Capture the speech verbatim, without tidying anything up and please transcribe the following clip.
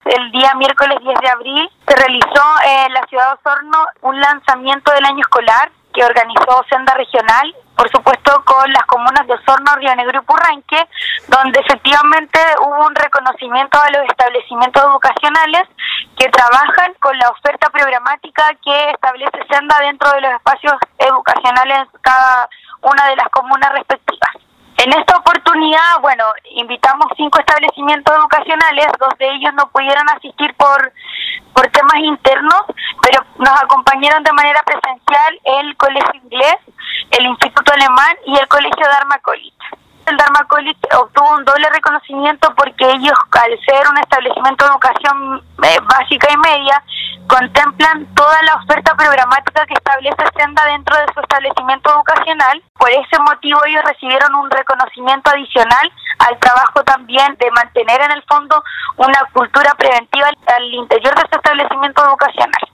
El día miércoles diez de abril se realizó en la ciudad de Osorno un lanzamiento del año escolar que organizó Senda Regional, por supuesto con las comunas de Osorno, Río Negro y Purranque, donde efectivamente hubo un reconocimiento a los establecimientos educacionales que trabajan con la oferta programática que establece Senda dentro de los espacios educacionales en cada una de las comunas respectivas. En esta oportunidad, bueno, invitamos cinco establecimientos educacionales, dos de ellos no pudieron asistir por, por temas internos, pero nos acompañaron de manera presencial el Colegio Inglés, el Instituto Alemán y el Colegio Dharma College. El Dharma College obtuvo un doble reconocimiento porque ellos, al ser un establecimiento de educación eh, básica y media, contemplan toda la oferta programática que establece Senda dentro de su establecimiento educacional. Por ese motivo ellos recibieron un reconocimiento adicional al trabajo también de mantener en el fondo una cultura preventiva al interior de su establecimiento educacional.